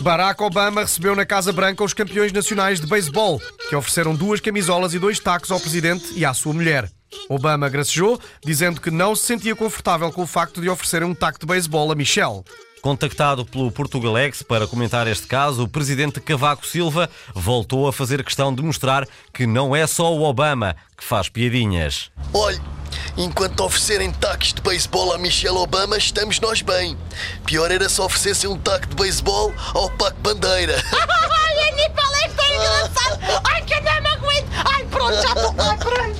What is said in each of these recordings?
Barack Obama recebeu na Casa Branca os campeões nacionais de beisebol, que ofereceram 2 camisolas e 2 tacos ao presidente e à sua mulher. Obama gracejou, dizendo que não se sentia confortável com o facto de oferecerem um taco de beisebol a Michelle. Contactado pelo Portugalex para comentar este caso, o presidente Cavaco Silva voltou a fazer questão de mostrar que não é só o Obama que faz piadinhas. Olhe, enquanto oferecerem tacos de beisebol a Michelle Obama, estamos nós bem. Pior era se oferecessem um taco de beisebol ao Paco Bandeira. Ai, Aníbal, isto é engraçado. Ai, que não me aguento. Ai, pronto, já estou lá, pronto.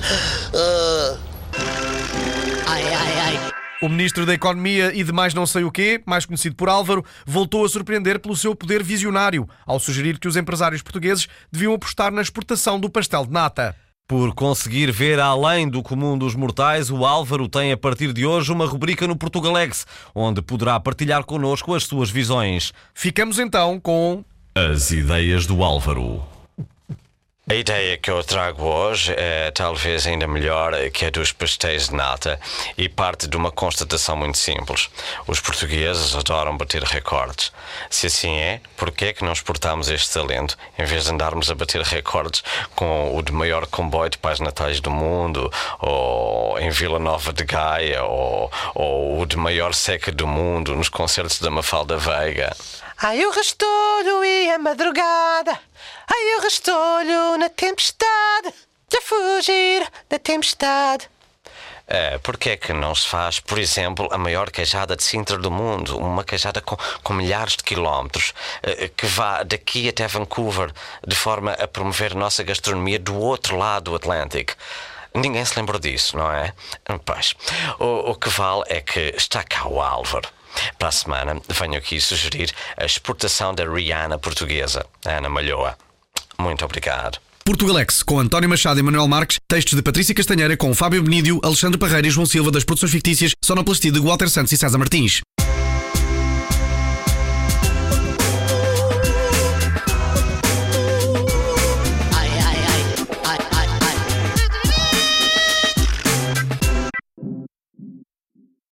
Ai. O ministro da Economia e de mais não sei o quê, mais conhecido por Álvaro, voltou a surpreender pelo seu poder visionário, ao sugerir que os empresários portugueses deviam apostar na exportação do pastel de nata. Por conseguir ver além do comum dos mortais, o Álvaro tem a partir de hoje uma rubrica no Portugalex, onde poderá partilhar connosco as suas visões. Ficamos então com... As ideias do Álvaro. A ideia que eu trago hoje é talvez ainda melhor que a dos pastéis de nata e parte de uma constatação muito simples. Os portugueses adoram bater recordes. Se assim é, por que é que não exportamos este talento em vez de andarmos a bater recordes com o de maior comboio de pais natais do mundo, ou em Vila Nova de Gaia, ou o de maior seca do mundo nos concertos da Mafalda Veiga? Ai, o rastolho e a madrugada. Ai, o rastolho na tempestade. De fugir da tempestade. Porque é que não se faz, por exemplo, a maior queijada de Sintra do mundo? Uma queijada com milhares de quilómetros, que vá daqui até Vancouver, de forma a promover a nossa gastronomia do outro lado do Atlântico. Ninguém se lembrou disso, não é? Pois, o que vale é que está cá o Álvaro. Para a semana venho aqui sugerir a exportação da Rihanna portuguesa, Ana Malhoa. Muito obrigado. Portugalex, com António Machado e Manuel Marques, textos de Patrícia Castanheira com Fábio Benídio, Alexandre Parreira e João Silva das produções fictícias, sonoplastia de Walter Santos e César Martins.